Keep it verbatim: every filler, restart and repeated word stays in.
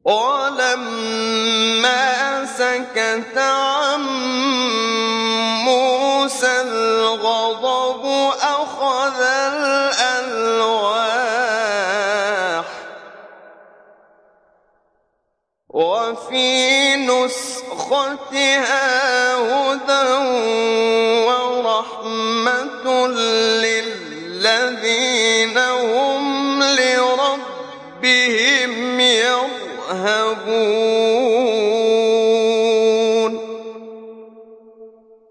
ولما سكت عن موسى الغضب أخذ الألواح وفي نسختها هدى ورحمة للذين هم لربهم يرهبون